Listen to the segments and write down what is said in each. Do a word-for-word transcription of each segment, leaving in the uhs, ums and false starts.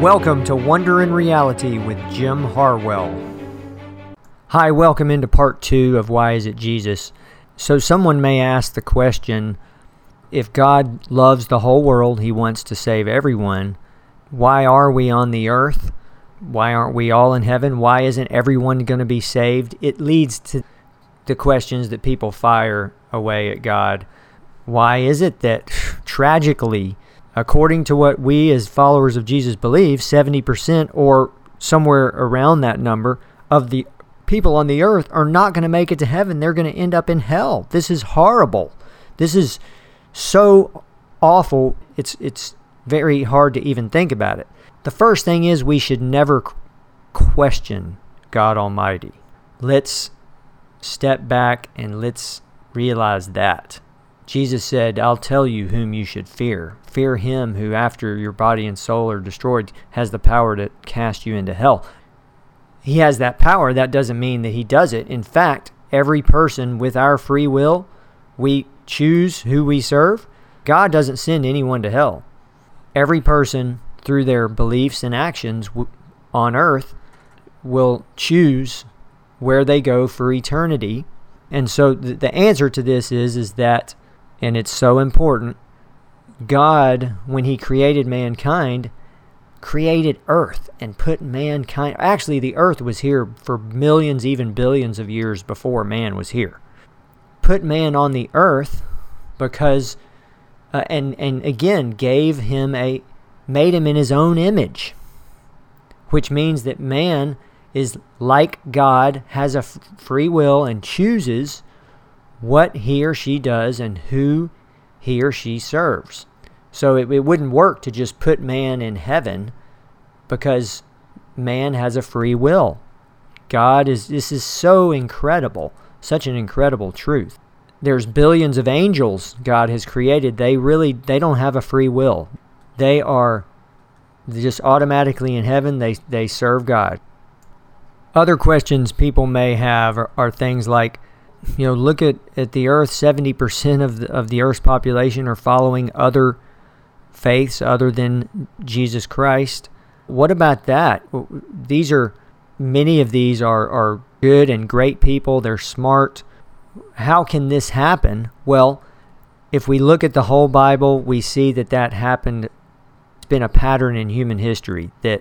Welcome to Wonder in Reality with Jim Harwell. Hi, welcome into part two of Why Is It Jesus? So someone may ask the question, if God loves the whole world, He wants to save everyone, why are we on the earth? Why aren't we all in heaven? Why isn't everyone going to be saved? It leads to the questions that people fire away at God. Why is it that tragically, according to what we as followers of Jesus believe, seventy percent or somewhere around that number of the people on the earth are not going to make it to heaven? They're going to end up in hell. This is horrible. This is so awful. It's it's very hard to even think about it. The first thing is we should never question God Almighty. Let's step back and let's realize that. Jesus said, I'll tell you whom you should fear. Fear Him who, after your body and soul are destroyed, has the power to cast you into hell. He has that power. That doesn't mean that He does it. In fact, every person with our free will, we choose who we serve. God doesn't send anyone to hell. Every person, through their beliefs and actions on earth, will choose where they go for eternity. And so the answer to this is, is that, and it's so important, God, when He created mankind, created earth and put mankind... Actually, the earth was here for millions, even billions of years before man was here. Put man on the earth because, uh, and, and again, gave him a... made him in His own image, which means that man is like God, has a f- free will, and chooses what he or she does and who he or she serves. So it, it wouldn't work to just put man in heaven because man has a free will. God is, this is so incredible, such an incredible truth. There's billions of angels God has created. They really, they don't have a free will. They are just automatically in heaven. They, they serve God. Other questions people may have are, are things like, you know, look at, at the earth, seventy percent of the, of the earth's population are following other faiths other than Jesus Christ. What about that? These are, many of these are, are good and great people. They're smart. How can this happen? Well, if we look at the whole Bible, we see that that happened. It's been a pattern in human history that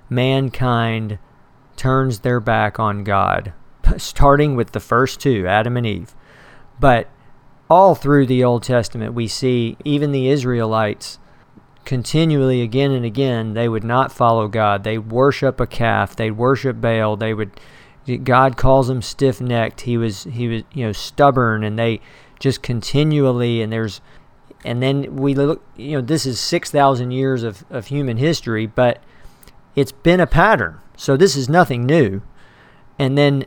mankind turns their back on God, starting with the first two, Adam and Eve. But all through the Old Testament, we see even the Israelites continually, again and again, they would not follow God. They worship a calf. They worship Baal. They would. God calls them stiff-necked. He was, he was, you know, stubborn, and they just continually. And there's, and then we look. You know, this is six thousand years of of human history, but it's been a pattern. So this is nothing new. And then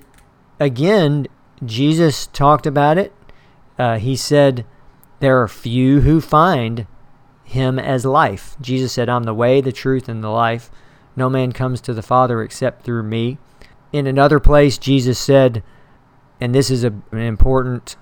again, Jesus talked about it. Uh, he said, there are few who find Him as life. Jesus said, I'm the way, the truth, and the life. No man comes to the Father except through me. In another place, Jesus said, and this is a, an important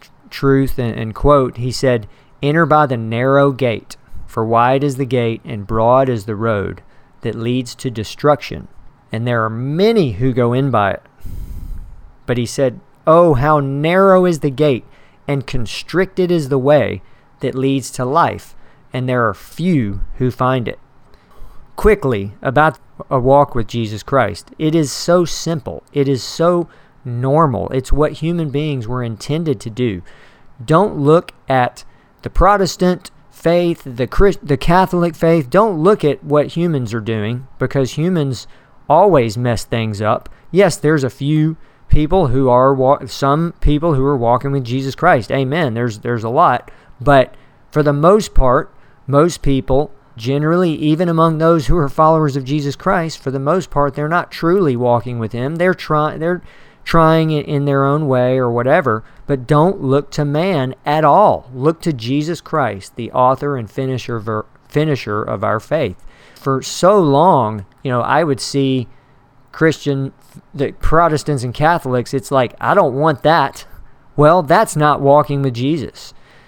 truth and, and quote, He said, enter by the narrow gate, for wide is the gate and broad is the road that leads to destruction, and there are many who go in by it. But He said, oh, how narrow is the gate, and constricted is the way that leads to life, and there are few who find it. Quickly, about a walk with Jesus Christ. It is so simple. It is so normal. It's what human beings were intended to do. Don't look at the Protestant faith, the Christ, the Catholic faith. Don't look at what humans are doing, because humans always mess things up. Yes, there's a few people who are, some people who are walking with Jesus Christ. Amen. There's, there's a lot. But for the most part, most people, generally, even among those who are followers of Jesus Christ, for the most part, they're not truly walking with Him. They're trying, they're trying it in their own way or whatever. But don't look to man at all. Look to Jesus Christ, the author and finisher of our, finisher of our faith. For so long, you know, I would see Christian, the Protestants and Catholics, it's like, I don't want that. Well, that's not walking with Jesus.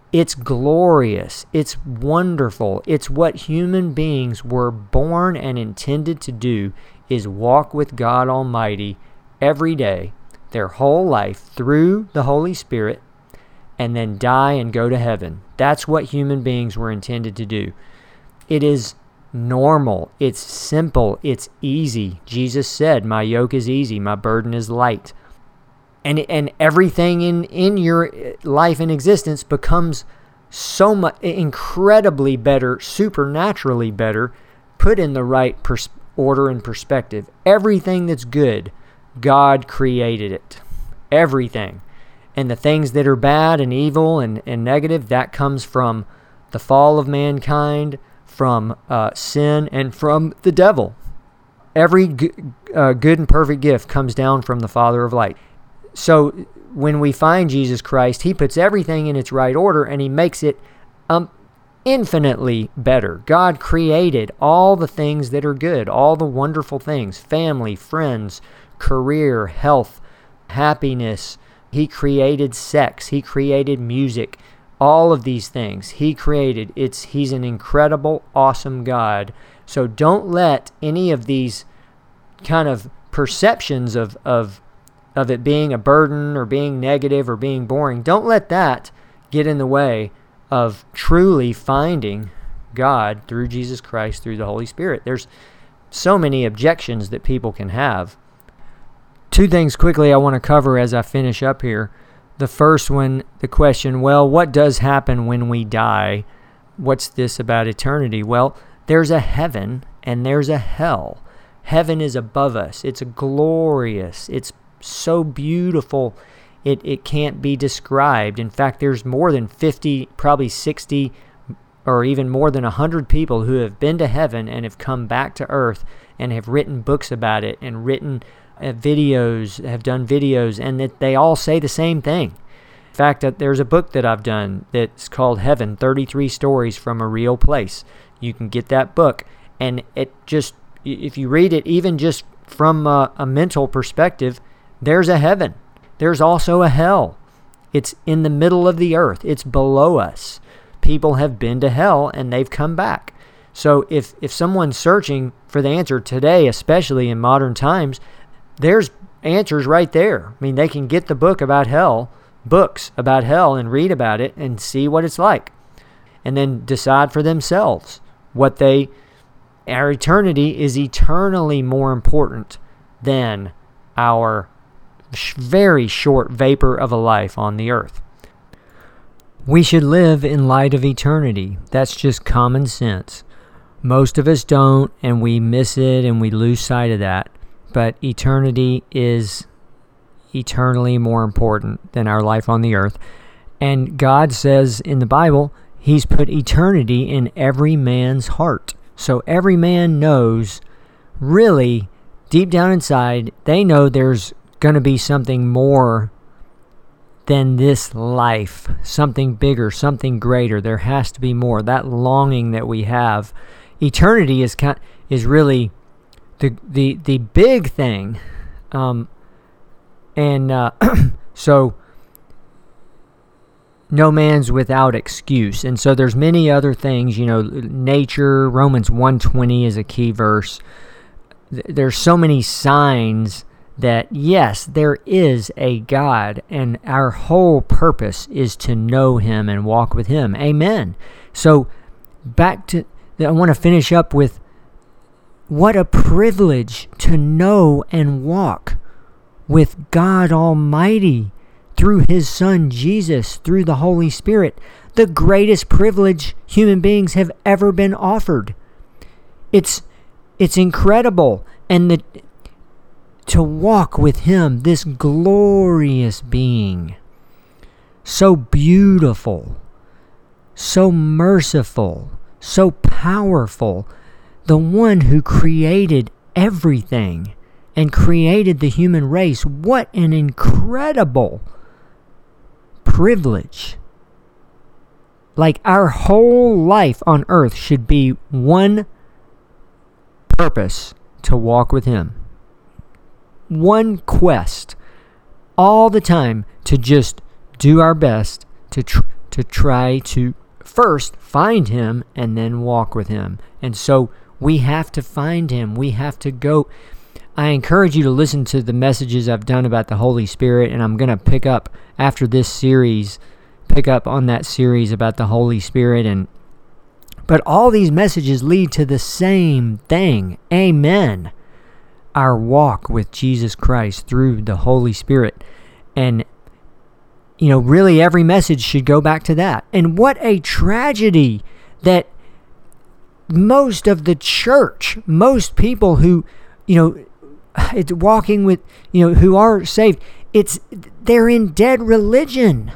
It's glorious. It's wonderful. It's what human beings were born and intended to do, is walk with God Almighty every day, their whole life, through the Holy Spirit, and then die and go to heaven. That's what human beings were intended to do. It is normal. It's simple. It's easy. Jesus said, "My yoke is easy. My burden is light." And and everything in, in your life and existence becomes so much incredibly better, supernaturally better, put in the right pers- order and perspective. Everything that's good, God created it. Everything. And the things that are bad and evil and, and negative, that comes from the fall of mankind, from uh, sin, and from the devil. Every g- uh, good and perfect gift comes down from the Father of light. So when we find Jesus Christ, he puts everything in its right order, and he makes it um, infinitely better. God created all the things that are good, all the wonderful things, family, friends, career, health, happiness. He created sex. He created music. All of these things he created. It's He's an incredible, awesome God. So don't let any of these kind of perceptions of, of of it being a burden or being negative or being boring, don't let that get in the way of truly finding God through Jesus Christ, through the Holy Spirit. There's so many objections that people can have. Two things quickly I want to cover as I finish up here. The first one, the question, well, what does happen when we die? What's this about eternity? Well, there's a heaven and there's a hell. Heaven is above us. It's glorious. It's so beautiful, it, it can't be described. In fact, there's more than fifty, probably sixty, or even more than one hundred people who have been to heaven and have come back to earth and have written books about it and written uh, videos, have done videos, and that they all say the same thing. In fact, uh, there's a book that I've done that's called Heaven, thirty-three Stories from a Real Place. You can get that book, and it just, if you read it, even just from a, a mental perspective, there's a heaven. There's also a hell. It's in the middle of the earth. It's below us. People have been to hell and they've come back. So if, if someone's searching for the answer today, especially in modern times, there's answers right there. I mean, they can get the book about hell, books about hell, and read about it and see what it's like. And then decide for themselves what they, our eternity is eternally more important than our very short vapor of a life on the earth. We should live in light of eternity. That's just common sense. Most of us don't, and we miss it and we lose sight of that. But eternity is eternally more important than our life on the earth. And God says in the Bible, He's put eternity in every man's heart. So every man knows, really, deep down inside, they know there's going to be something more than this life, something bigger, something greater. There has to be more. That longing that we have, eternity is kind, is really the the the big thing, um, and uh, so no man's without excuse. And so there's many other things. You know, nature. Romans one twenty is a key verse. There's so many signs that, yes, there is a God, and our whole purpose is to know Him and walk with Him. Amen. So back to, I want to finish up with, what a privilege to know and walk with God Almighty through His Son Jesus, through the Holy Spirit. The greatest privilege human beings have ever been offered. It's it's incredible. And the to walk with Him, this glorious being, so beautiful, so merciful, so powerful, the one who created everything and created the human race. What an incredible privilege. Like, our whole life on earth should be one purpose: to walk with Him. One quest, all the time, to just do our best to tr- to to try to first find him and then walk with him. And so we have to find him. We have to go. I encourage you to listen to the messages I've done about the Holy Spirit, and I'm going to pick up after this series, pick up on that series about the Holy Spirit. And but all these messages lead to the same thing. Amen. Our walk with Jesus Christ through the Holy Spirit. And, you know, really every message should go back to that. And what a tragedy that most of the church, most people who, you know, it's walking with, you know, who are saved, it's, they're in dead religion.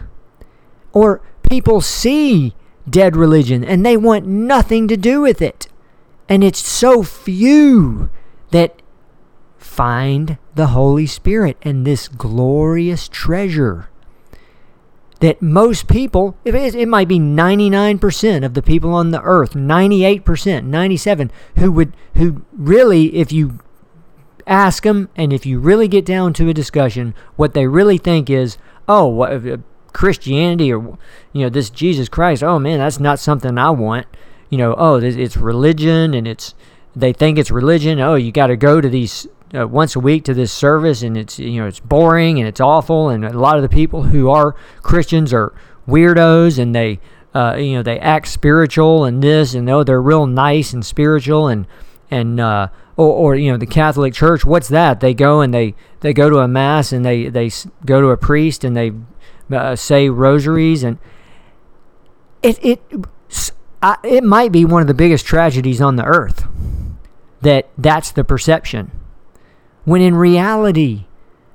Or people see dead religion and they want nothing to do with it. And it's so few that find the Holy Spirit and this glorious treasure that most people, it might be ninety-nine percent of the people on the earth, ninety-eight percent, ninety-seven, who would, who really, if you ask them and if you really get down to a discussion, what they really think is, oh, what, Christianity or, you know, this Jesus Christ, oh man, that's not something I want. You know, oh, it's religion and it's, they think it's religion. Oh, you got to go to these uh, once a week to this service and it's, you know, it's boring and it's awful. And a lot of the people who are Christians are weirdos and they, uh, you know, they act spiritual and this and oh, they're real nice and spiritual and, and, uh, or, or, you know, the Catholic Church, what's that? They go and they, they go to a mass and they, they go to a priest and they uh, say rosaries and it, it, I, it might be one of the biggest tragedies on the earth that that's the perception. When in reality,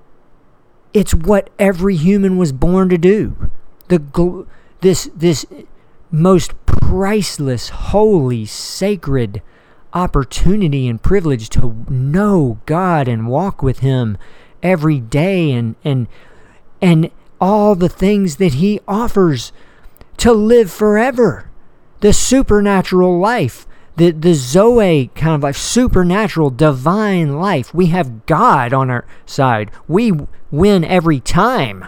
it's what every human was born to do. The this this most priceless, holy, sacred opportunity and privilege to know God and walk with him every day and and and all the things that he offers to live forever. The supernatural life. The the Zoe kind of life, supernatural, divine life. We have God on our side. We win every time.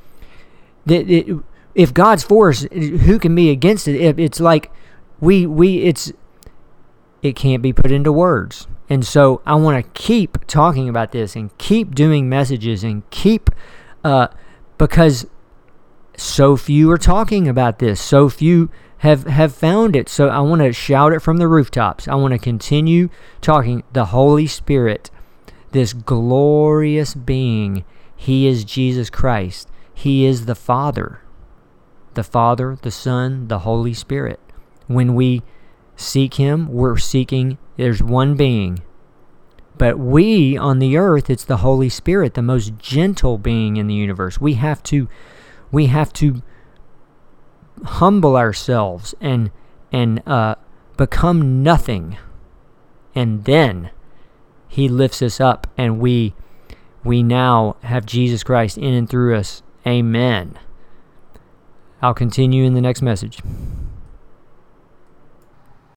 The, it, if God's for us, who can be against it? it? It's like we we it's it can't be put into words. And so I want to keep talking about this and keep doing messages and keep uh, because so few are talking about this. So few have have found it. So I want to shout it from the rooftops. I want to continue talking. The Holy Spirit, this glorious being, he is Jesus Christ. He is the Father. The Father, the Son, the Holy Spirit. When we seek him, we're seeking, there's one being. But we on the earth, it's the Holy Spirit, the most gentle being in the universe. We have to we have to humble ourselves and and uh, become nothing, and then he lifts us up, and we we now have Jesus Christ in and through us. Amen. I'll continue in the next message.